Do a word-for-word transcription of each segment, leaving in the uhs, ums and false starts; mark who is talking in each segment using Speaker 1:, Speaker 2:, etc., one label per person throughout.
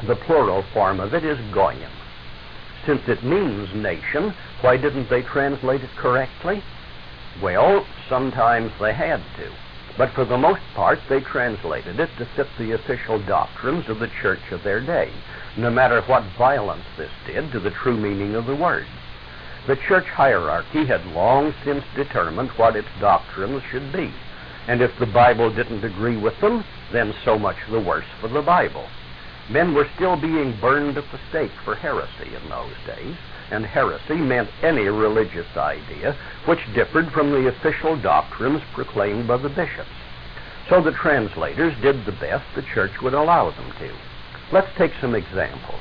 Speaker 1: The plural form of it is goyim. Since it means nation, why didn't they translate it correctly? Well, sometimes they had to. But for the most part, they translated it to fit the official doctrines of the church of their day, no matter what violence this did to the true meaning of the word. The church hierarchy had long since determined what its doctrines should be, and if the Bible didn't agree with them, then so much the worse for the Bible. Men were still being burned at the stake for heresy in those days, and heresy meant any religious idea which differed from the official doctrines proclaimed by the bishops. So the translators did the best the church would allow them to. Let's take some examples.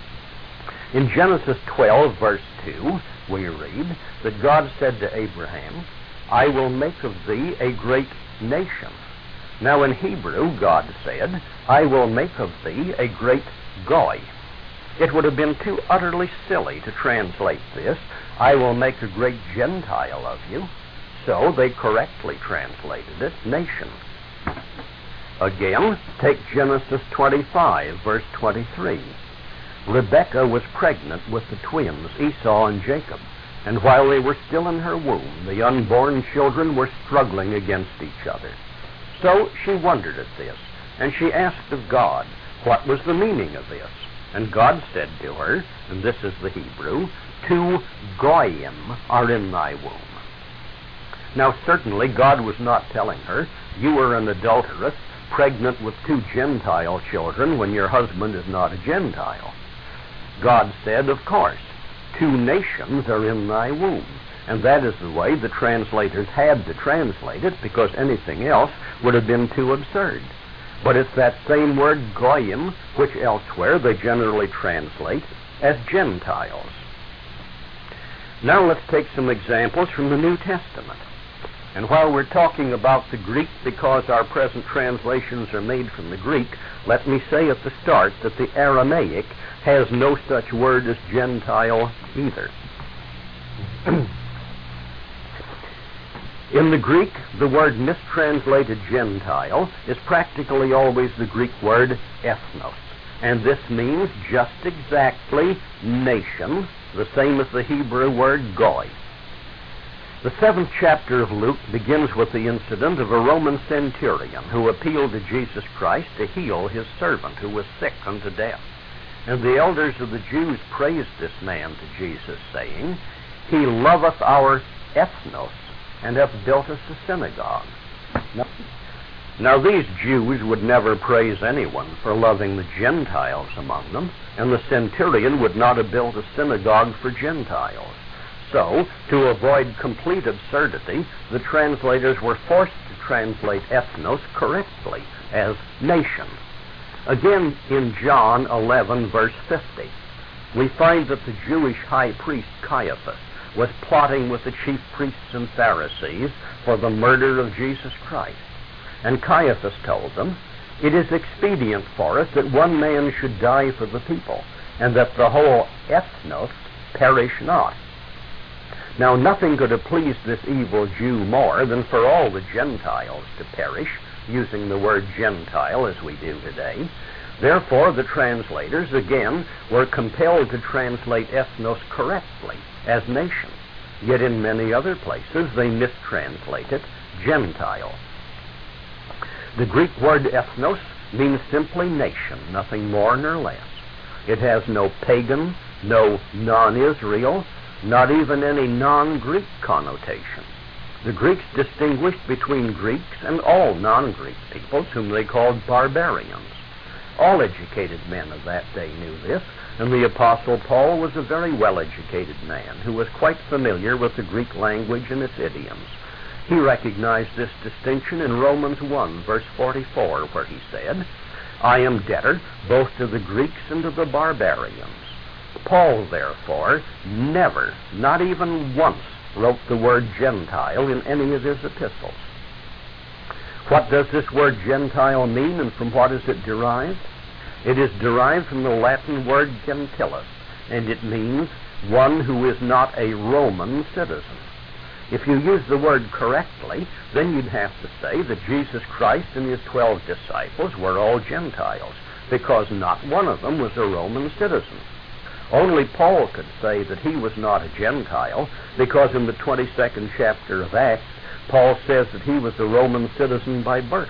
Speaker 1: In Genesis twelve, verse two, we read that God said to Abraham, "I will make of thee a great nation." Now in Hebrew, God said, "I will make of thee a great goy." It would have been too utterly silly to translate this, "I will make a great Gentile of you." So they correctly translated it, nation. Again, take Genesis twenty-five, verse twenty-three. Rebekah was pregnant with the twins, Esau and Jacob, and while they were still in her womb, the unborn children were struggling against each other. So she wondered at this, and she asked of God, what was the meaning of this? And God said to her, and this is the Hebrew, "Two goyim are in thy womb." Now certainly God was not telling her, you are an adulteress, pregnant with two Gentile children when your husband is not a Gentile. God said, of course, two nations are in thy womb. And that is the way the translators had to translate it, because anything else would have been too absurd. But it's that same word goyim, which elsewhere they generally translate as Gentiles. Now let's take some examples from the New Testament. And while we're talking about the Greek, because our present translations are made from the Greek, let me say at the start that the Aramaic has no such word as Gentile either. In the Greek, the word mistranslated Gentile is practically always the Greek word ethnos, and this means just exactly nation, the same as the Hebrew word goy. The seventh chapter of Luke begins with the incident of a Roman centurion who appealed to Jesus Christ to heal his servant who was sick unto death. And the elders of the Jews praised this man to Jesus, saying, "He loveth our ethnos, and hath built us a synagogue." Now, now these Jews would never praise anyone for loving the Gentiles among them, and the centurion would not have built a synagogue for Gentiles. So, to avoid complete absurdity, the translators were forced to translate ethnos correctly as nation. Again, in John eleven, verse fifty, we find that the Jewish high priest Caiaphas was plotting with the chief priests and Pharisees for the murder of Jesus Christ. And Caiaphas told them, "It is expedient for us that one man should die for the people, and that the whole ethnos perish not." Now nothing could have pleased this evil Jew more than for all the Gentiles to perish, using the word Gentile as we do today. Therefore the translators, again, were compelled to translate ethnos correctly as nation. Yet in many other places they mistranslate it Gentile. The Greek word ethnos means simply nation, nothing more nor less. It has no pagan, no non-Israel, not even any non-Greek connotation. The Greeks distinguished between Greeks and all non-Greek peoples, whom they called barbarians. All educated men of that day knew this, and the Apostle Paul was a very well-educated man who was quite familiar with the Greek language and its idioms. He recognized this distinction in Romans one, verse forty-four, where he said, "I am debtor both to the Greeks and to the barbarians." Paul, therefore, never, not even once, wrote the word Gentile in any of his epistles. What does this word Gentile mean, and from what is it derived? It is derived from the Latin word gentilis, and it means one who is not a Roman citizen. If you use the word correctly, then you'd have to say that Jesus Christ and his twelve disciples were all Gentiles, because not one of them was a Roman citizen. Only Paul could say that he was not a Gentile, because in the twenty-second chapter of Acts, Paul says that he was a Roman citizen by birth.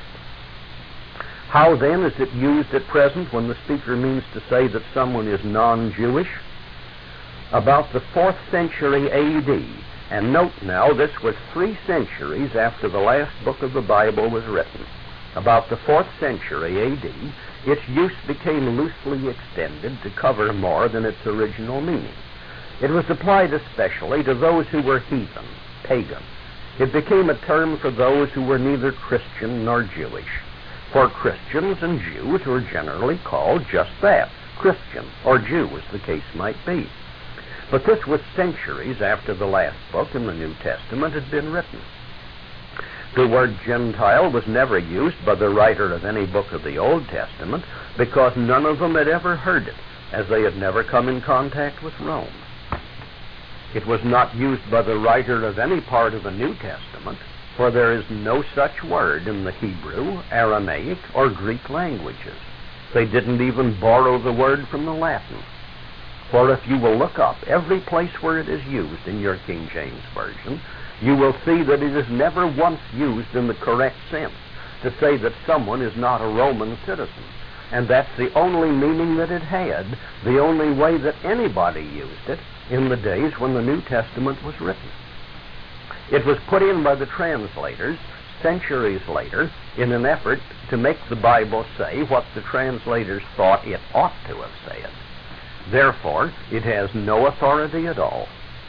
Speaker 1: How then is it used at present when the speaker means to say that someone is non-Jewish? About the fourth century A D, and note now, this was three centuries after the last book of the Bible was written. About the fourth century A D, its use became loosely extended to cover more than its original meaning. It was applied especially to those who were heathen, pagan. It became a term for those who were neither Christian nor Jewish. For Christians and Jews were generally called just that, Christian or Jew, as the case might be. But this was centuries after the last book in the New Testament had been written. The word Gentile was never used by the writer of any book of the Old Testament because none of them had ever heard it, as they had never come in contact with Rome. It was not used by the writer of any part of the New Testament, for there is no such word in the Hebrew, Aramaic, or Greek languages. They didn't even borrow the word from the Latin. For if you will look up every place where it is used in your King James Version, you will see that it is never once used in the correct sense to say that someone is not a Roman citizen. And that's the only meaning that it had, the only way that anybody used it in the days when the New Testament was written. It was put in by the translators centuries later in an effort to make the Bible say what the translators thought it ought to have said. Therefore, it has no authority at all.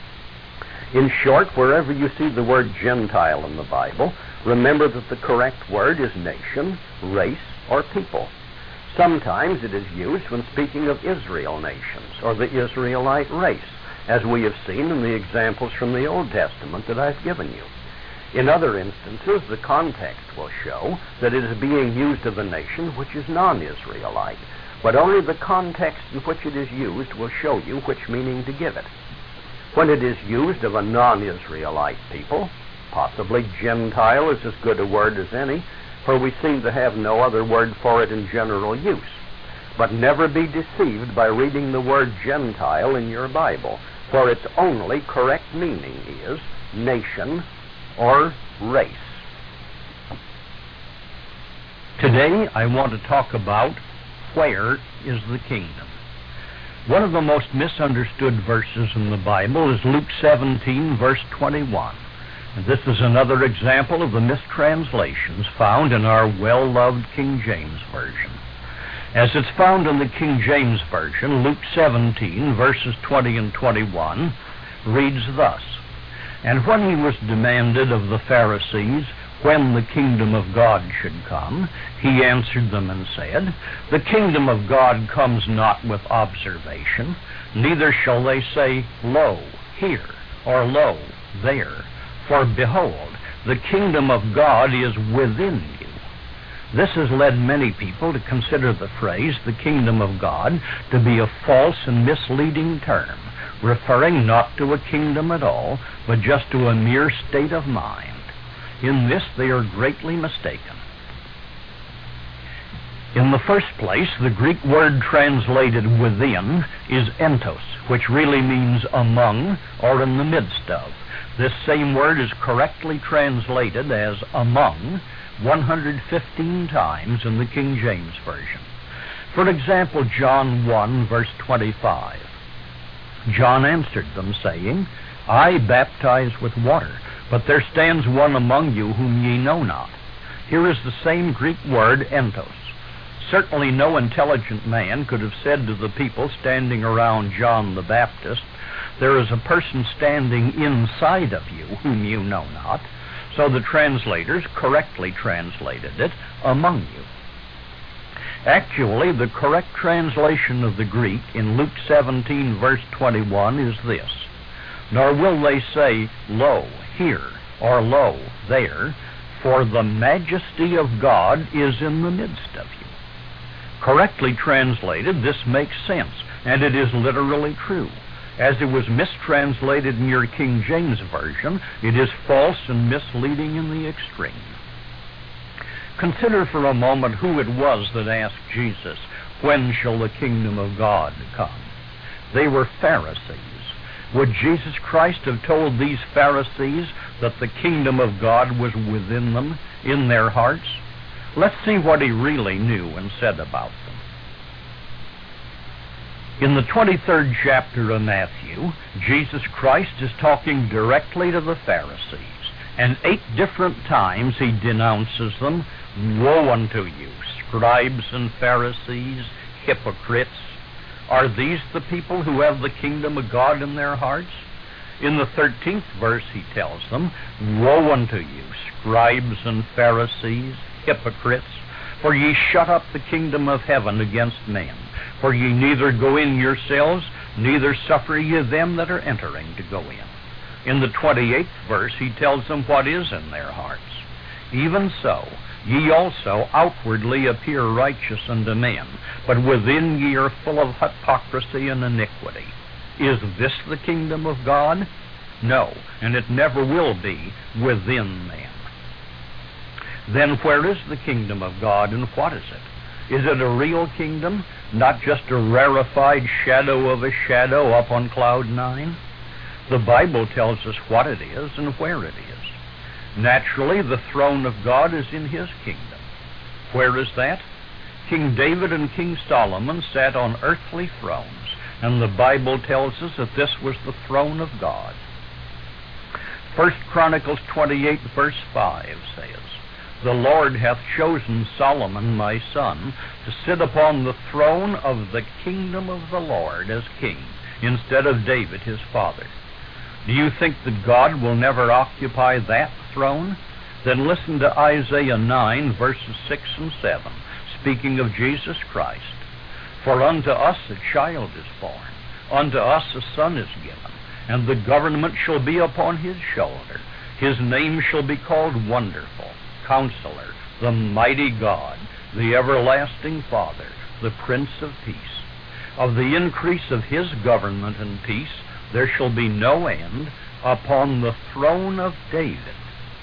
Speaker 1: In short, wherever you see the word Gentile in the Bible, remember that the correct word is nation, race, or people. Sometimes it is used when speaking of Israel nations or the Israelite race, as we have seen in the examples from the Old Testament that I've given you. In other instances, the context will show that it is being used of a nation which is non-Israelite, but only the context in which it is used will show you which meaning to give it. When it is used of a non-Israelite people, possibly Gentile is as good a word as any, for we seem to have no other word for it in general use. But never be deceived by reading the word Gentile in your Bible, for its only correct meaning is nation or race. Today I want to talk about where is the kingdom. One of the most misunderstood verses in the Bible is Luke seventeen, verse twenty-one. And this is another example of the mistranslations found in our well-loved King James Version. As it's found in the King James Version, Luke seventeen, verses twenty and twenty-one, reads thus, "And when he was demanded of the Pharisees when the kingdom of God should come, he answered them and said, The kingdom of God comes not with observation, neither shall they say, Lo, here, or Lo, there. For behold, the kingdom of God is within you." This has led many people to consider the phrase, the kingdom of God, to be a false and misleading term, referring not to a kingdom at all, but just to a mere state of mind. In this they are greatly mistaken. In the first place, the Greek word translated within is entos, which really means among or in the midst of. This same word is correctly translated as among one hundred fifteen times in the King James Version. For example, John one, verse twenty-five. John answered them, saying, I baptize with water, but there stands one among you whom ye know not. Here is the same Greek word entos. Certainly no intelligent man could have said to the people standing around John the Baptist, there is a person standing inside of you whom you know not. So the translators correctly translated it, among you. Actually, the correct translation of the Greek in Luke seventeen, verse twenty-one is this, Nor will they say, Lo, here, or Lo, there, for the majesty of God is in the midst of you. Correctly translated, this makes sense, and it is literally true. As it was mistranslated in your King James Version, it is false and misleading in the extreme. Consider for a moment who it was that asked Jesus,
Speaker 2: When shall the kingdom of God come? They were Pharisees. Would Jesus Christ have told these Pharisees that the kingdom of God was within them, in their hearts? Let's see what he really knew and said about them. In the twenty-third chapter of Matthew, Jesus Christ is talking directly to the Pharisees, and eight different times he denounces them. Woe unto you, scribes and Pharisees, hypocrites! Are these the people who have the kingdom of God in their hearts? In the thirteenth verse he tells them, Woe unto you, scribes and Pharisees, hypocrites! For ye shut up the kingdom of heaven against men. For ye neither go in yourselves, neither suffer ye them that are entering to go in. In the twenty-eighth verse he tells them what is in their hearts. Even so, ye also outwardly appear righteous unto men, but within ye are full of hypocrisy and iniquity. Is this the kingdom of God? No, and it never will be within men. Then where is the kingdom of God, and what is it? Is it a real kingdom, not just a rarefied shadow of a shadow up on cloud nine? The Bible tells us what it is and where it is. Naturally, the throne of God is in his kingdom. Where is that? King David and King Solomon sat on earthly thrones, and the Bible tells us that this was the throne of God. First Chronicles twenty-eight verse five says, The Lord hath chosen Solomon my son to sit upon the throne of the kingdom of the Lord as king, instead of David his father. Do you think that God will never occupy that throne? Then listen to Isaiah nine verses six and seven, speaking of Jesus Christ. For unto us a child is born, unto us a son is given, and the government shall be upon his shoulder. His name shall be called Wonderful, Counselor, the Mighty God, the Everlasting Father, the Prince of Peace. Of the increase of his government and peace there shall be no end upon the throne of David.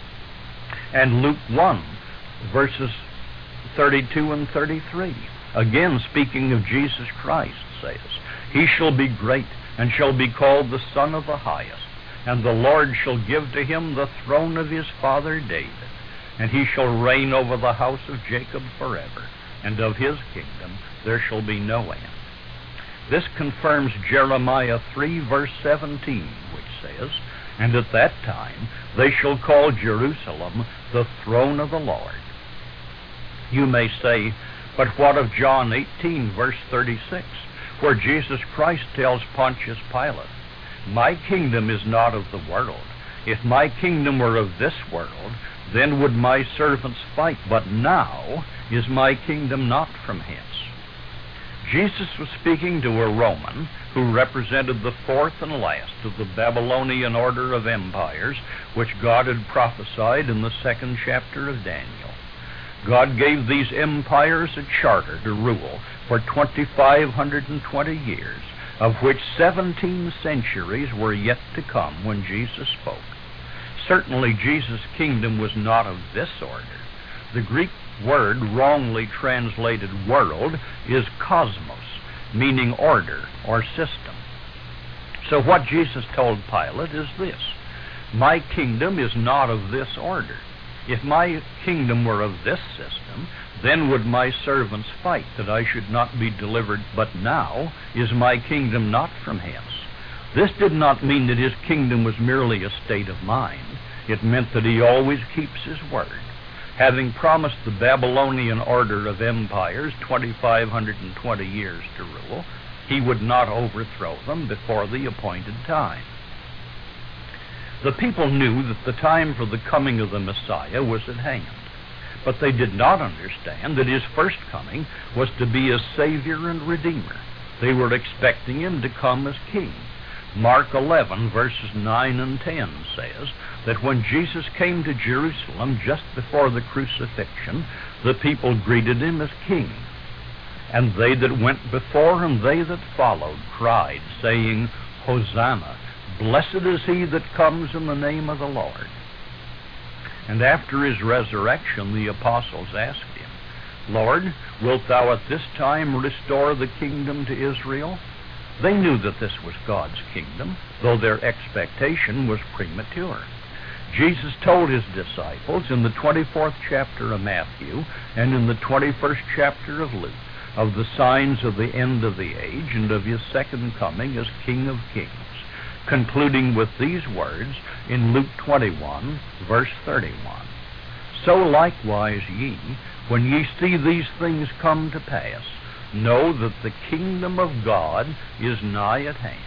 Speaker 2: And Luke one, verses thirty-two and thirty-three, again speaking of Jesus Christ, says, He shall be great, and shall be called the Son of the Highest, and the Lord shall give to him the throne of his father David, and he shall reign over the house of Jacob forever, and of his kingdom there shall be no end. This confirms Jeremiah three verse seventeen, which says, And at that time they shall call Jerusalem the throne of the Lord. You may say, but what of John eighteen verse thirty-six, where Jesus Christ tells Pontius Pilate, My kingdom is not of the world. If my kingdom were of this world, then would my servants fight, but now is my kingdom not from hence. Jesus was speaking to a Roman who represented the fourth and last of the Babylonian order of empires, which God had prophesied in the second chapter of Daniel. God gave these empires a charter to rule for twenty-five hundred twenty years, of which seventeen centuries were yet to come when Jesus spoke. Certainly Jesus' kingdom was not of this order. The Greek word wrongly translated world is cosmos, meaning order or system. So what Jesus told Pilate is this, My kingdom is not of this order. If my kingdom were of this system, then would my servants fight that I should not be delivered, but now is my kingdom not from hence. This did not mean that his kingdom was merely a state of mind. It meant that he always keeps his word. Having promised the Babylonian order of empires twenty-five hundred twenty years to rule, he would not overthrow them before the appointed time. The people knew that the time for the coming of the Messiah was at hand, but they did not understand that his first coming was to be as Savior and Redeemer. They were expecting him to come as King. Mark eleven, verses nine and ten says that when Jesus came to Jerusalem just before the crucifixion, the people greeted him as King. And they that went before and they that followed cried, saying, Hosanna, blessed is he that comes in the name of the Lord. And after his resurrection, the apostles asked him, Lord, wilt thou at this time restore the kingdom to Israel? They knew that this was God's kingdom, though their expectation was premature. Jesus told his disciples in the twenty-fourth chapter of Matthew and in the twenty-first chapter of Luke of the signs of the end of the age and of his second coming as King of Kings, concluding with these words in Luke twenty-one, verse thirty-one. So likewise ye, when ye see these things come to pass, know that the kingdom of God is nigh at hand.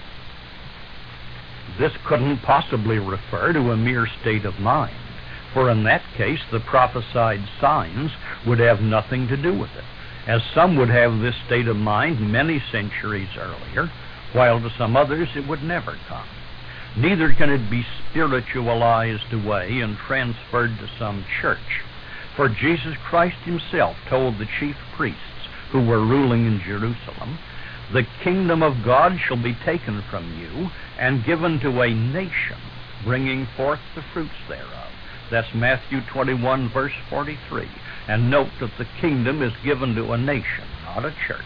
Speaker 2: This couldn't possibly refer to a mere state of mind, for in that case the prophesied signs would have nothing to do with it, as some would have this state of mind many centuries earlier, while to some others it would never come. Neither can it be spiritualized away and transferred to some church, for Jesus Christ himself told the chief priests who were ruling in Jerusalem, the kingdom of God shall be taken from you and given to a nation, bringing forth the fruits thereof. That's Matthew twenty-one, verse forty-three. And note that the kingdom is given to a nation, not a church.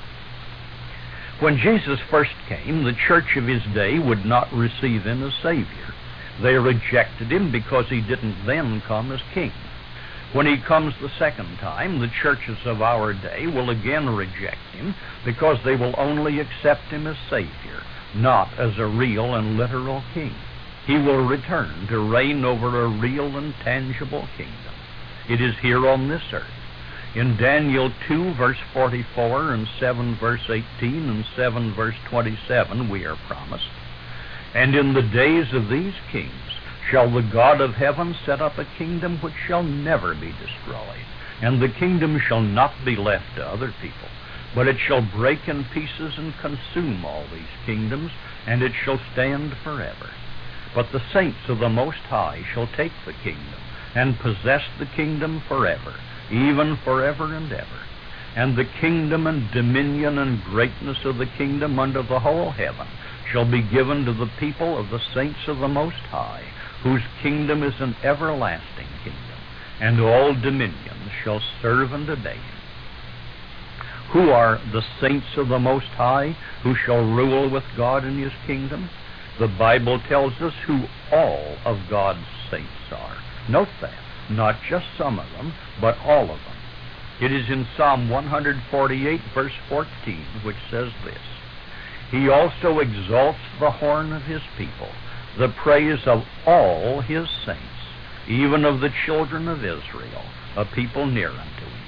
Speaker 2: When Jesus first came, the church of his day would not receive him as Savior. They rejected him because he didn't then come as King. When he comes the second time, the churches of our day will again reject him because they will only accept him as Savior, not as a real and literal King. He will return to reign over a real and tangible kingdom. It is here on this earth. In Daniel two, verse forty-four, and seven, verse eighteen, and seven, verse twenty-seven, we are promised, and in the days of these kings shall the God of heaven set up a kingdom which shall never be destroyed, and the kingdom shall not be left to other people, but it shall break in pieces and consume all these kingdoms, and it shall stand forever. But the saints of the Most High shall take the kingdom, and possess the kingdom forever, even forever and ever. And the kingdom and dominion and greatness of the kingdom under the whole heaven shall be given to the people of the saints of the Most High, whose kingdom is an everlasting kingdom, and all dominions shall serve and obey him. Who are the saints of the Most High, who shall rule with God in his kingdom? The Bible tells us who all of God's saints are. Note that, not just some of them, but all of them. It is in Psalm one forty-eight, verse fourteen, which says this: He also exalts the horn of his people, the praise of all his saints, even of the children of Israel, a people near unto him.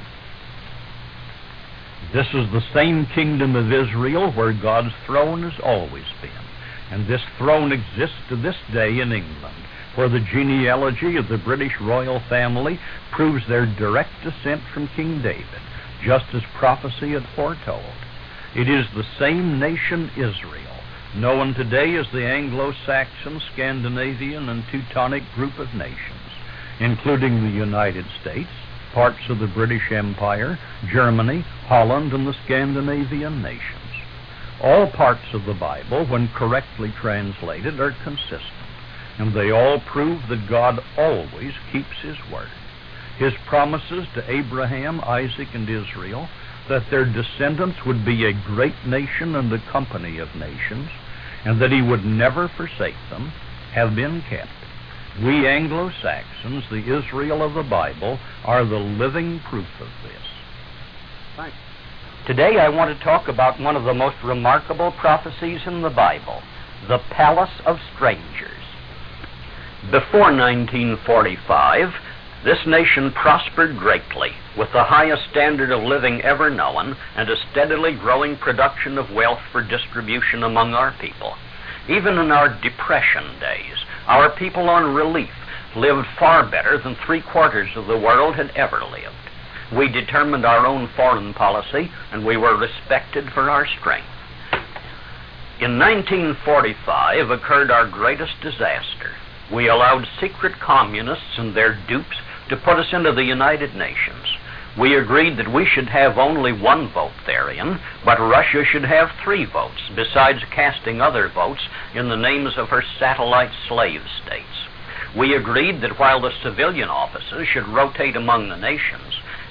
Speaker 2: This is the same kingdom of Israel where God's throne has always been, and this throne exists to this day in England, where the genealogy of the British royal family proves their direct descent from King David, just as prophecy had foretold. It is the same nation Israel, known today as the Anglo-Saxon, Scandinavian, and Teutonic group of nations, including the United States, parts of the British Empire, Germany, Holland, and the Scandinavian nations. All parts of the Bible, when correctly translated, are consistent, and they all prove that God always keeps his word. His promises to Abraham, Isaac, and Israel, that their descendants would be a great nation and a company of nations, and that he would never forsake them, have been kept. We Anglo-Saxons, the Israel of the Bible, are the living proof of this.
Speaker 1: Thanks.
Speaker 2: Today I want to talk about one of the most remarkable prophecies in the Bible, the Palace of Strangers.
Speaker 1: Before nineteen forty-five, this nation prospered greatly, with the highest standard of living ever known, and a steadily growing production of wealth for distribution among our people. Even in our Depression days, our people on relief lived far better than three-quarters of the world had ever lived. We determined our own foreign policy, and we were respected for our strength. In nineteen forty-five occurred our greatest disaster. We allowed secret communists and their dupes to put us into the United Nations. We agreed that we should have only one vote therein, but Russia should have three votes, besides casting other votes in the names of her satellite slave states. We agreed that while the civilian offices should rotate among the nations,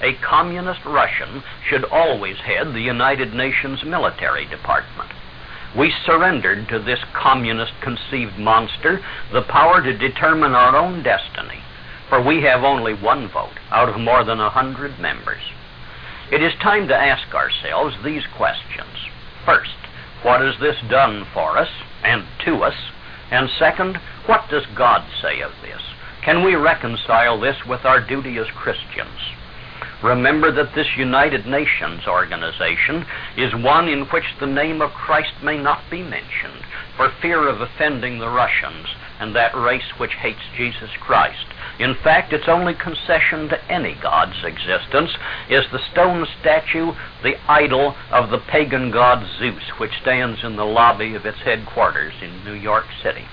Speaker 1: a communist Russian should always head the United Nations military department. We surrendered to this communist-conceived monster the power to determine our own destiny, for we have only one vote out of more than a hundred members. It is time to ask ourselves these questions. First, what has this done for us and to us? And second, what does God say of this? Can we reconcile this with our duty as Christians? Remember that this United Nations organization is one in which the name of Christ may not be mentioned for fear of offending the Russians and that race which hates Jesus Christ. In fact, its only concession to any god's existence is the stone statue, the idol of the pagan god Zeus, which stands in the lobby of its headquarters in New York City.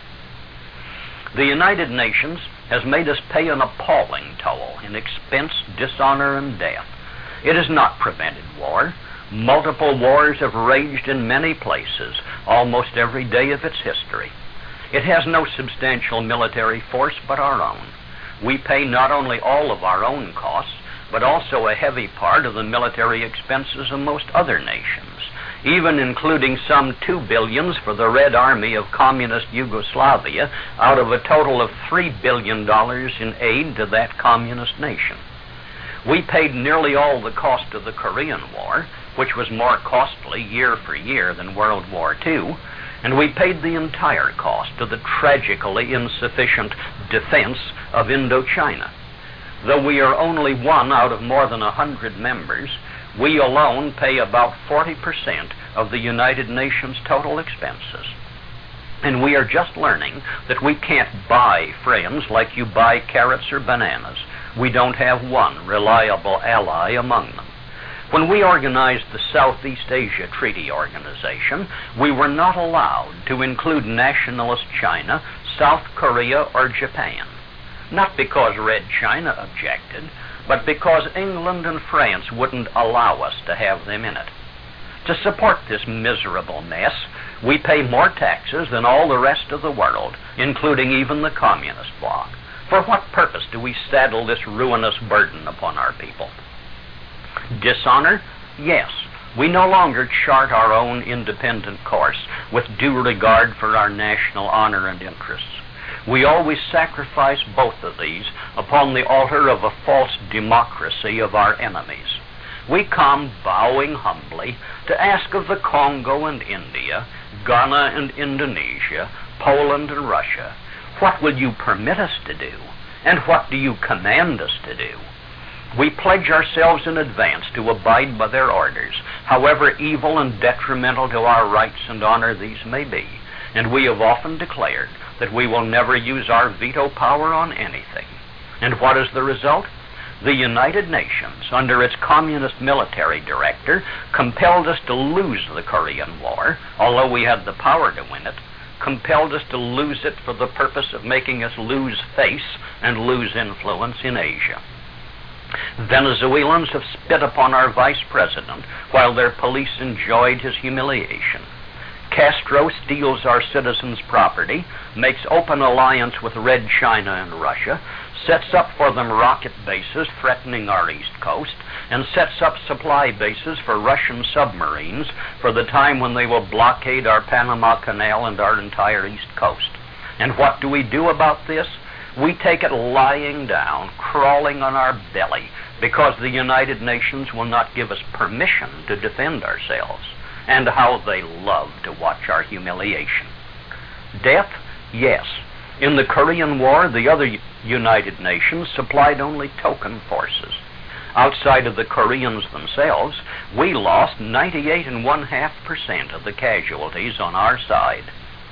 Speaker 1: The United Nations has made us pay an appalling toll in expense, dishonor, and death. It has not prevented war. Multiple wars have raged in many places, almost every day of its history. It has no substantial military force but our own. We pay not only all of our own costs, but also a heavy part of the military expenses of most other nations, even including some two billions for the Red Army of communist Yugoslavia out of a total of three billion dollars in aid to that communist nation. We paid nearly all the cost of the Korean War, which was more costly year for year than World War Two, and we paid the entire cost of the tragically insufficient defense of Indochina. Though we are only one out of more than a hundred members, we alone pay about forty percent of the United Nations' total expenses. And we are just learning that we can't buy friends like you buy carrots or bananas. We don't have one reliable ally among them. When we organized the Southeast Asia Treaty Organization, we were not allowed to include nationalist China, South Korea, or Japan. Not because Red China objected, but because England and France wouldn't allow us to have them in it. To support this miserable mess, we pay more taxes than all the rest of the world, including even the communist bloc. For what purpose do we saddle this ruinous burden upon our people? Dishonor? Yes. We no longer chart our own independent course with due regard for our national honor and interests. We always sacrifice both of these upon the altar of a false democracy of our enemies. We come bowing humbly to ask of the Congo and India, Ghana and Indonesia, Poland and Russia, what will you permit us to do, and what do you command us to do? We pledge ourselves in advance to abide by their orders, however evil and detrimental to our rights and honor these may be, and we have often declared that we will never use our veto power on anything. And what is the result? The United Nations, under its communist military director, compelled us to lose the Korean War, although we had the power to win it, compelled us to lose it for the purpose of making us lose face and lose influence in Asia. Venezuelans have spit upon our vice president while their police enjoyed his humiliation. Castro steals our citizens' property, makes open alliance with Red China and Russia, sets up for them rocket bases threatening our east coast, and sets up supply bases for Russian submarines for the time when they will blockade our Panama Canal and our entire east coast. And what do we do about this? We take it lying down, crawling on our belly, because the United Nations will not give us permission to defend ourselves. And how they love to watch our humiliation. Death? Yes. In the Korean War, the other United Nations supplied only token forces. Outside of the Koreans themselves, we lost ninety-eight and one half percent of the casualties on our side.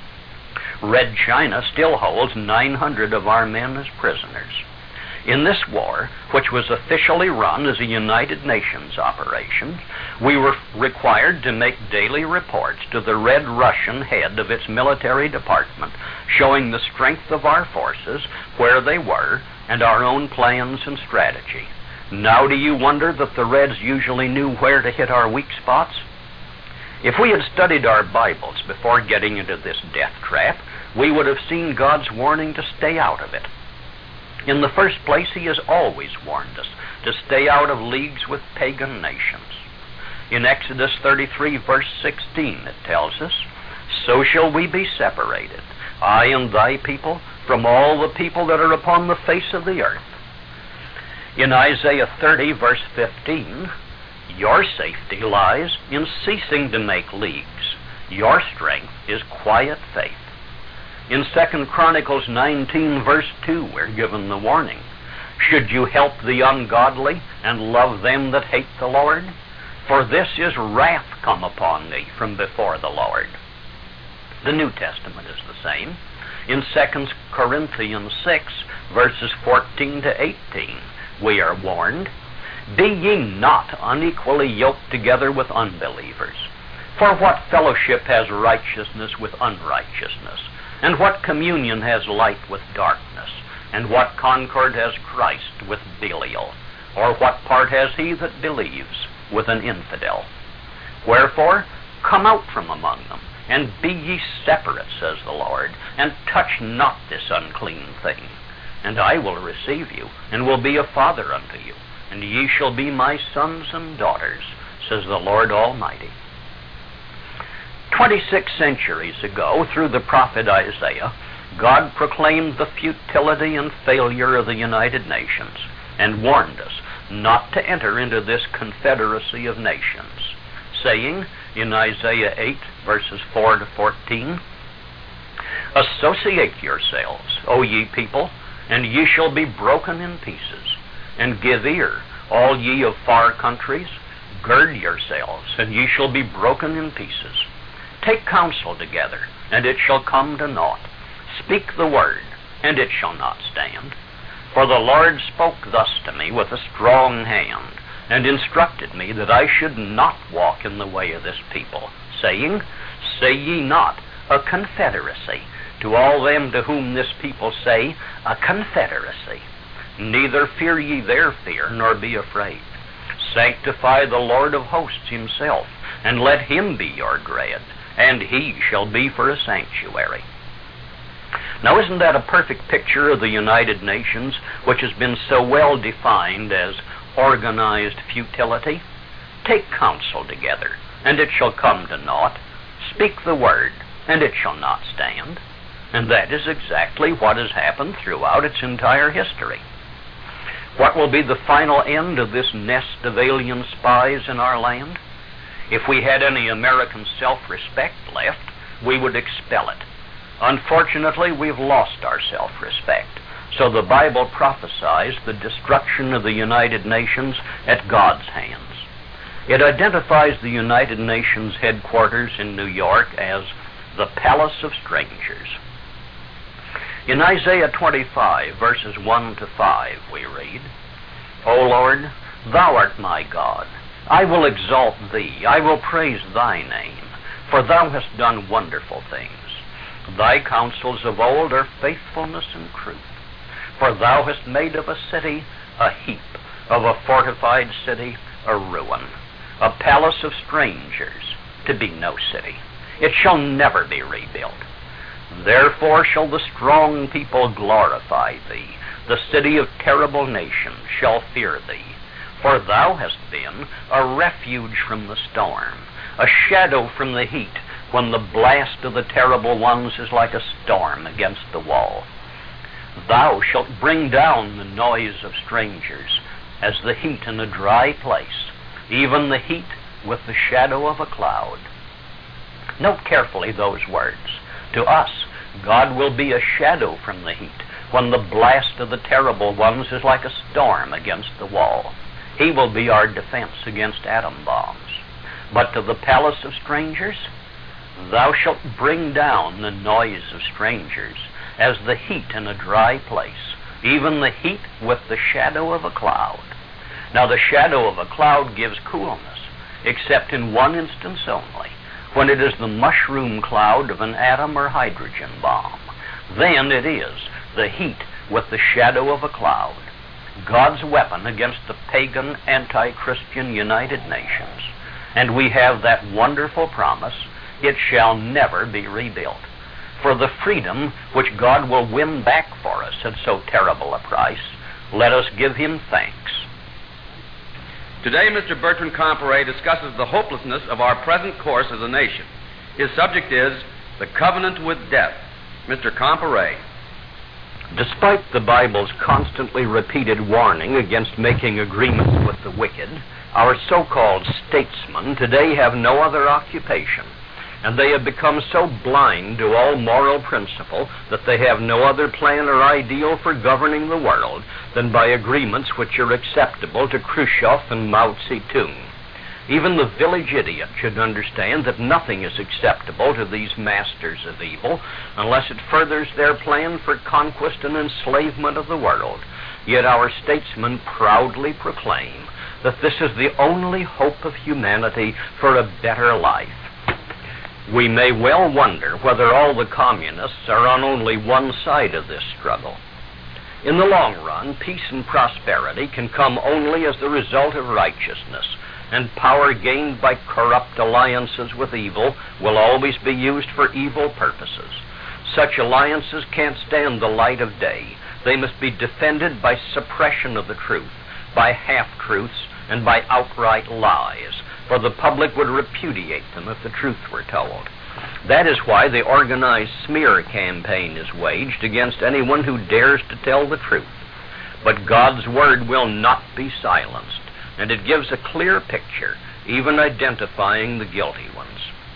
Speaker 1: Red China still holds nine hundred of our men as prisoners. In this war, which was officially run as a United Nations operation, we were required to make daily reports to the Red Russian head of its military department, showing the strength of our forces, where they were, and our own plans and strategy. Now do you wonder that the Reds usually knew where to hit our weak spots? If we had studied our Bibles before getting into this death trap, we would have seen God's warning to stay out of it.
Speaker 2: In the first place, he has always warned us to stay out of leagues with pagan nations. In Exodus thirty-three, verse sixteen, it tells us, "So shall we be separated, I and thy people, from all the people that are upon the face of the earth." In Isaiah thirty, verse fifteen, "Your safety lies in ceasing to make leagues. Your strength is quiet faith." In Second Chronicles nineteen, verse two, we're given the warning, "Should you help the ungodly and love them that hate the Lord? For this is wrath come upon thee from before the Lord." The New Testament is the same. In Second Corinthians six, verses fourteen to eighteen, we are warned, "Be ye not unequally yoked together with unbelievers. For what fellowship has righteousness with unrighteousness? And what communion has light with darkness? And what concord has Christ with Belial? Or what part has he that believes with an infidel? Wherefore, come out from among them, and be ye separate, says the Lord, and touch not this unclean thing. And I will receive you, and will be a father unto you, and ye shall be my sons and daughters, says the Lord Almighty." Twenty-six centuries ago, through the prophet Isaiah, God proclaimed the futility and failure of the United Nations, and warned us not to enter into this confederacy of nations, saying in Isaiah eight, verses four to fourteen, "Associate yourselves, O ye people, and ye shall be broken in pieces. And give ear, all ye of far countries, gird yourselves, and ye shall be broken in pieces. Take counsel together, and it shall come to naught. Speak the word, and it shall not stand. For the Lord spoke thus to me with a strong hand, and instructed me that I should not walk in the way of this people, saying, Say ye not, a confederacy, to all them to whom this people say, a confederacy. Neither fear ye their fear, nor be afraid. Sanctify the Lord of hosts himself, and let him be your dread, and he shall be for a sanctuary." Now, isn't that a perfect picture of the United Nations, which has been so well defined as organized futility? Take counsel together, and it shall come to naught. Speak the word, and it shall not stand. And that is exactly what has happened throughout its entire history. What will be the final end of this nest of alien spies in our land? If we had any American self-respect left, we would expel it. Unfortunately, we've lost our self-respect, so the Bible prophesies the destruction of the United Nations at God's hands. It identifies the United Nations headquarters in New York as the Palace of Strangers. In Isaiah twenty-five, verses one to five, we read, "O Lord, thou art my God. I will exalt thee, I will praise thy name, for thou hast done wonderful things. Thy counsels of old are faithfulness and truth. For thou hast made of a city a heap, of a fortified city a ruin, a palace of strangers, to be no city. It shall never be rebuilt. Therefore shall the strong people glorify thee. The city of terrible nations shall fear thee. For thou hast been a refuge from the storm, a shadow from the heat, when the blast of the terrible ones is like a storm against the wall. Thou shalt bring down the noise of strangers, as the heat in a dry place, even the heat with the shadow of a cloud." Note carefully those words. To us, God will be a shadow from the heat, when the blast of the terrible ones is like a storm against the wall. He will be our defense against atom bombs. But to the palace of strangers, thou shalt bring down the noise of strangers, as the heat in a dry place, even the heat with the shadow of a cloud. Now the shadow of a cloud gives coolness, except in one instance only, when it is the mushroom cloud of an atom or hydrogen bomb. Then it is the heat with the shadow of a cloud, God's weapon against the pagan, anti-Christian United Nations. And we have that wonderful promise, it shall never be rebuilt. for the freedom which God will win back for us at so terrible a price, let us give him thanks.
Speaker 3: Today, Mister Bertrand Comparet discusses the hopelessness of our present course as a nation. His subject is the covenant with death. Mister Comparet.
Speaker 2: Despite the Bible's constantly repeated warning against making agreements with the wicked, our so-called statesmen today have no other occupation, and they have become so blind to all moral principle that they have no other plan or ideal for governing the world than by agreements which are acceptable to Khrushchev and Mao Zedong. Even the village idiot should understand that nothing is acceptable to these masters of evil unless it furthers their plan for conquest and enslavement of the world. Yet our statesmen proudly proclaim that this is the only hope of humanity for a better life. We may well wonder whether all the communists are on only one side of this struggle. In the long run, peace and prosperity can come only as the result of righteousness, and power gained by corrupt alliances with evil will always be used for evil purposes. Such alliances can't stand the light of day. They must be defended by suppression of the truth, by half-truths, and by outright lies, for the public would repudiate them if the truth were told. That is why the organized smear campaign is waged against anyone who dares to tell the truth. But God's word will not be silenced, and it gives a clear picture, even identifying the guilty ones.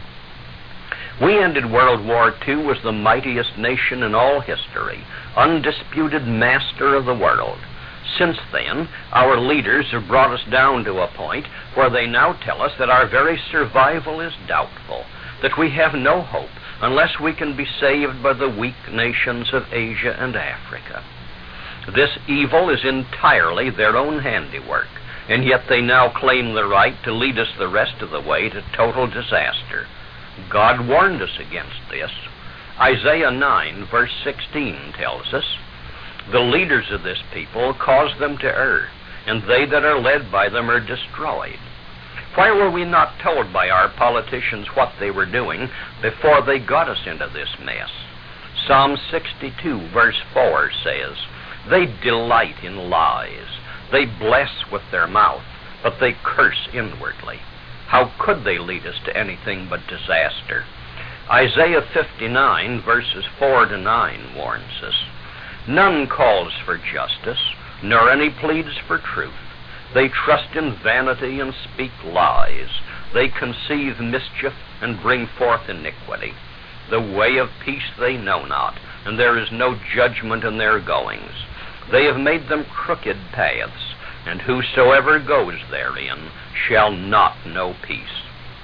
Speaker 2: We ended World War Two as the mightiest nation in all history, undisputed master of the world. Since then, our leaders have brought us down to a point where they now tell us that our very survival is doubtful, that we have no hope unless we can be saved by the weak nations of Asia and Africa. This evil is entirely their own handiwork, and yet they now claim the right to lead us the rest of the way to total disaster. God warned us against this. Isaiah nine, verse sixteen tells us, "The leaders of this people cause them to err, and they that are led by them are destroyed." Why were we not told by our politicians what they were doing before they got us into this mess? Psalm sixty-two, verse four says, "They delight in lies. They bless with their mouth, but they curse inwardly." How could they lead us to anything but disaster? Isaiah fifty-nine, verses four to nine warns us, "None calls for justice, nor any pleads for truth. They trust in vanity and speak lies. They conceive mischief and bring forth iniquity. The way of peace they know not, and there is no judgment in their goings. They have made them crooked paths, and whosoever goes therein shall not know peace."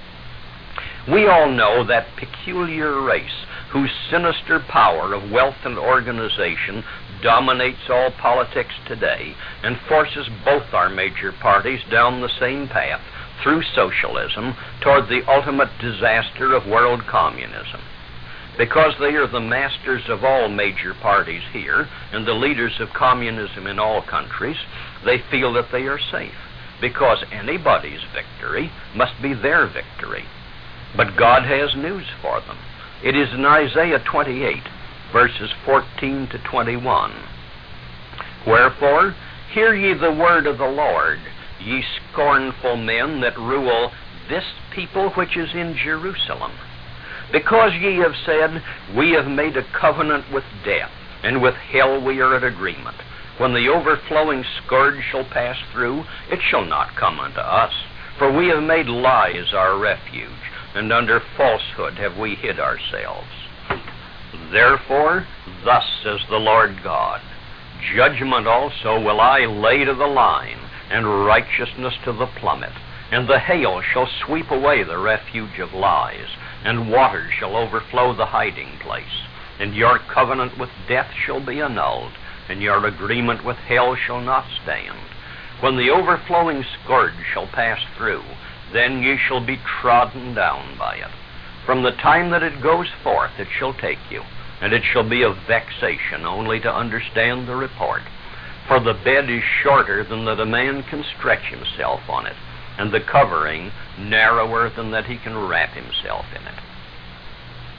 Speaker 2: We all know that peculiar race whose sinister power of wealth and organization dominates all politics today and forces both our major parties down the same path through socialism toward the ultimate disaster of world communism. Because they are the masters of all major parties here and the leaders of communism in all countries, they feel that they are safe, because anybody's victory must be their victory. But God has news for them. It is in Isaiah twenty-eight, verses fourteen to twenty-one. "Wherefore, hear ye the word of the Lord, ye scornful men that rule this people which is in Jerusalem. Because ye have said, We have made a covenant with death, and with hell we are at agreement. When the overflowing scourge shall pass through, it shall not come unto us. For we have made lies our refuge, and under falsehood have we hid ourselves. Therefore, thus says the Lord God, Judgment also will I lay to the line, and righteousness to the plummet. And the hail shall sweep away the refuge of lies, and waters shall overflow the hiding place. And your covenant with death shall be annulled, and your agreement with hell shall not stand. When the overflowing scourge shall pass through, then ye shall be trodden down by it. From the time that it goes forth it shall take you, and it shall be a vexation only to understand the report. For the bed is shorter than that a man can stretch himself on it, and the covering narrower than that he can wrap himself in it.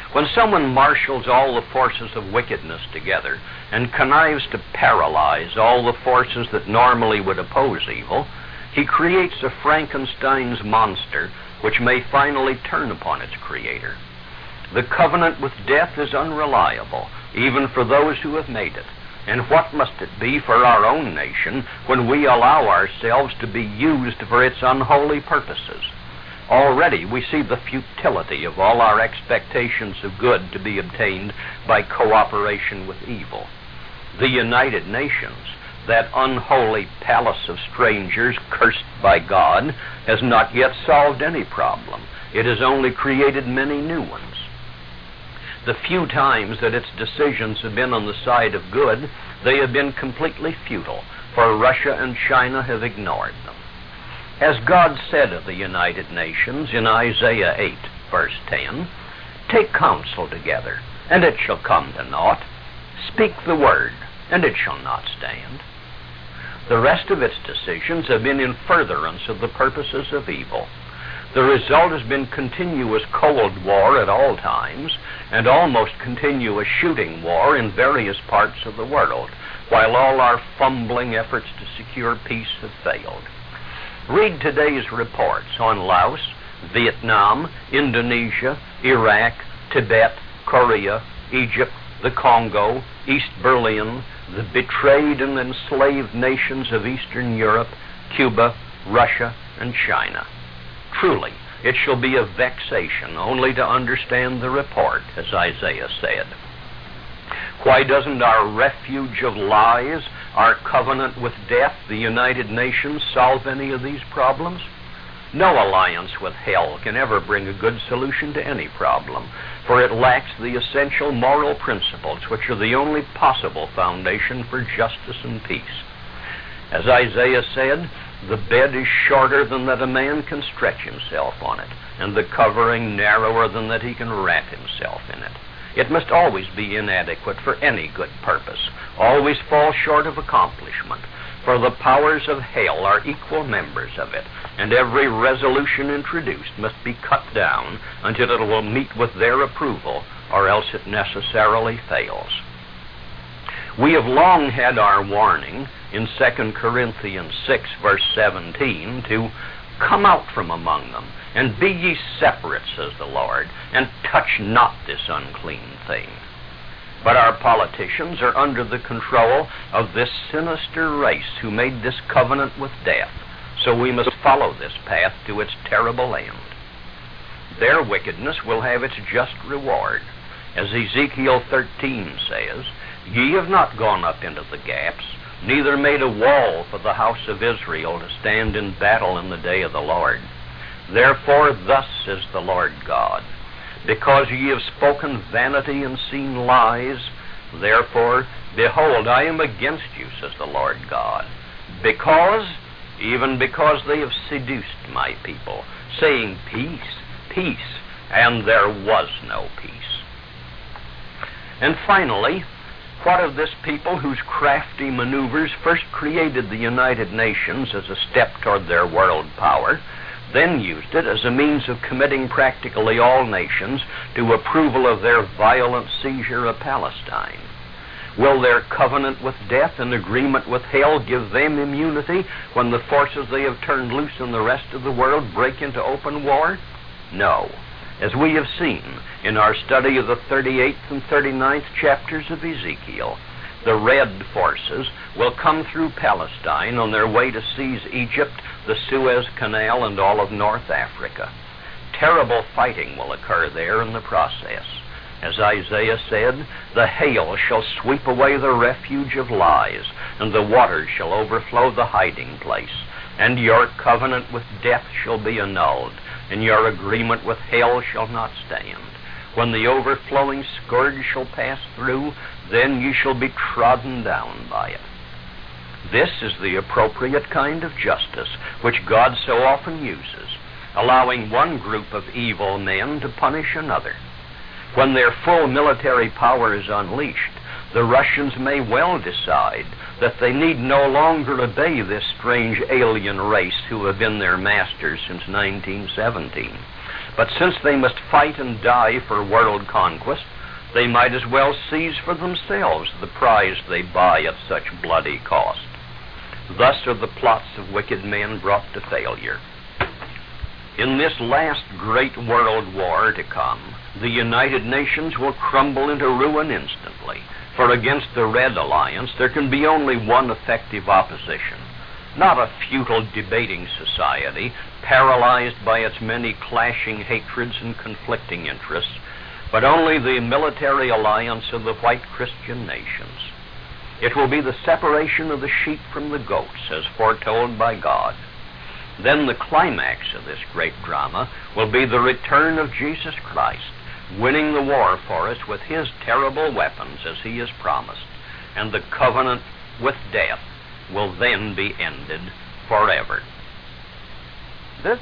Speaker 2: When someone marshals all the forces of wickedness together and connives to paralyze all the forces that normally would oppose evil, he creates a Frankenstein's monster which may finally turn upon its creator. The covenant with death is unreliable, even for those who have made it. And what must it be for our own nation when we allow ourselves to be used for its unholy purposes? Already we see the futility of all our expectations of good to be obtained by cooperation with evil. The United Nations, that unholy palace of strangers cursed by God, has not yet solved any problem. It has only created many new ones. The few times that its decisions have been on the side of good, they have been completely futile, for Russia and China have ignored them. As God said of the United Nations in Isaiah eight, verse ten, "Take counsel together, and it shall come to naught. Speak the word, and it shall not stand." The rest of its decisions have been in furtherance of the purposes of evil. The result has been continuous Cold War at all times, and almost continuous shooting war in various parts of the world, while all our fumbling efforts to secure peace have failed. Read today's reports on Laos, Vietnam, Indonesia, Iraq, Tibet, Korea, Egypt, the Congo, East Berlin, the betrayed and enslaved nations of Eastern Europe, Cuba, Russia, and China. Truly, it shall be a vexation only to understand the report, as Isaiah said. Why doesn't our refuge of lies, our covenant with death, the United Nations, solve any of these problems? No alliance with hell can ever bring a good solution to any problem, for it lacks the essential moral principles which are the only possible foundation for justice and peace. As Isaiah said, "The bed is shorter than that a man can stretch himself on it, and the covering narrower than that he can wrap himself in it." It must always be inadequate for any good purpose, always fall short of accomplishment, for the powers of hell are equal members of it, and every resolution introduced must be cut down until it will meet with their approval, or else it necessarily fails. We have long had our warning in Second Corinthians six, verse seventeen, to come out from among them, and be ye separate, says the Lord, and touch not this unclean thing. But our politicians are under the control of this sinister race who made this covenant with death, so we must follow this path to its terrible end. Their wickedness will have its just reward. As Ezekiel thirteen says, "Ye have not gone up into the gaps, neither made a wall for the house of Israel to stand in battle in the day of the Lord. Therefore thus says the Lord God, because ye have spoken vanity and seen lies, therefore, behold, I am against you, says the Lord God, because, even because they have seduced my people, saying peace, peace, and there was no peace." And finally, what of this people whose crafty maneuvers first created the United Nations as a step toward their world power, then used it as a means of committing practically all nations to approval of their violent seizure of Palestine? Will their covenant with death and agreement with hell give them immunity when the forces they have turned loose in the rest of the world break into open war? No. As we have seen in our study of the thirty-eighth and thirty-ninth chapters of Ezekiel, the Red forces will come through Palestine on their way to seize Egypt, the Suez Canal, and all of North Africa. Terrible fighting will occur there in the process. As Isaiah said, "The hail shall sweep away the refuge of lies, and the waters shall overflow the hiding place, and your covenant with death shall be annulled, and your agreement with hell shall not stand. When the overflowing scourge shall pass through, then ye shall be trodden down by it." This is the appropriate kind of justice which God so often uses, allowing one group of evil men to punish another. When their full military power is unleashed, the Russians may well decide that they need no longer obey this strange alien race who have been their masters since nineteen seventeen. But since they must fight and die for world conquest, they might as well seize for themselves the prize they buy at such bloody cost. Thus are the plots of wicked men brought to failure. In this last great world war to come, the United Nations will crumble into ruin instantly, for against the Red Alliance there can be only one effective opposition, not a futile debating society paralyzed by its many clashing hatreds and conflicting interests, but only the military alliance of the white Christian nations. It will be the separation of the sheep from the goats, as foretold by God. Then the climax of this great drama will be the return of Jesus Christ, winning the war for us with his terrible weapons as he has promised, and the covenant with death will then be ended forever.